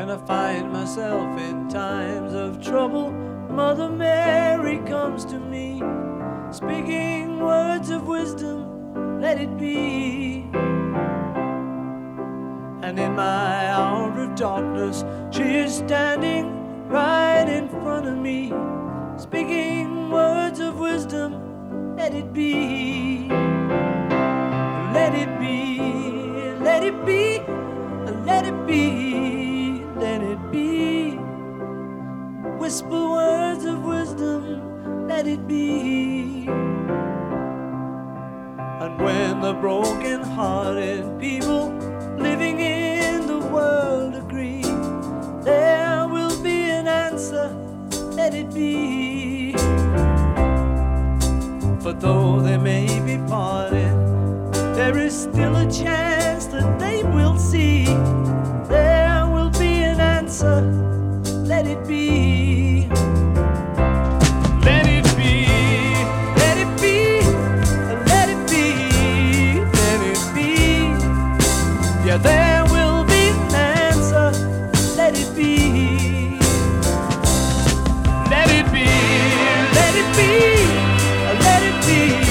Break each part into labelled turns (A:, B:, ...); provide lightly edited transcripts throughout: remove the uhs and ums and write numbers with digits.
A: When I find myself in times of trouble, Mother Mary comes to me, speaking words of wisdom, let it be. And in my hour of darkness, she is standing right in front of me, speaking words of wisdom, let it be. Let it be, let it be, let it be, let it be. Whisper words of wisdom, let it be. And when the broken-hearted people living in the world agree, there will be an answer, let it be. But though they may be parted, there is still a chance that they will see. There will be an answer, let it be. Let it be, let it be, let it be, let it be. Yeah, there will be an answer, let it be. Let it be, let it be, let it be.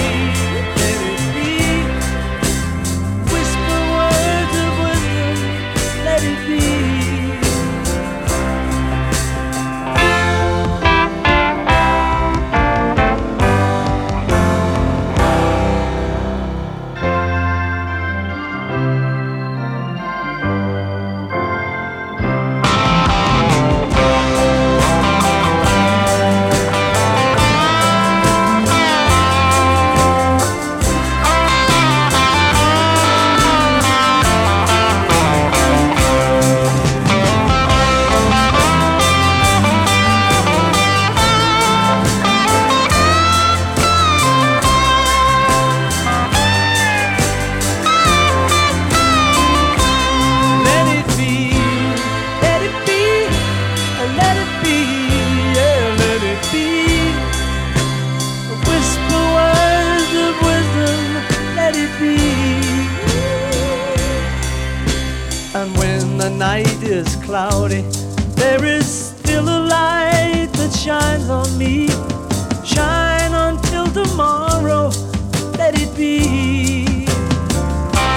A: And when the night is cloudy, there is still a light that shines on me. Shine until tomorrow, let it be.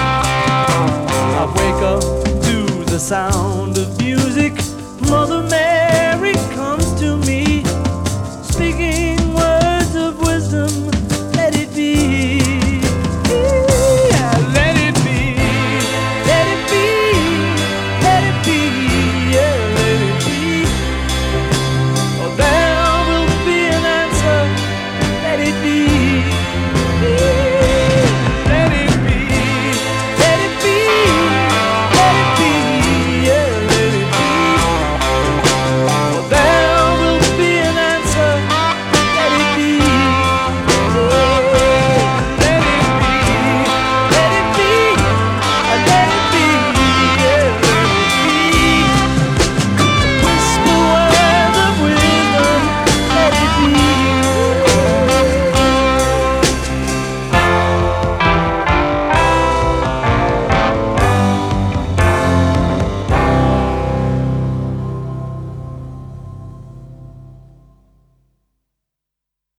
A: I wake up to the sound of music, Mother Mary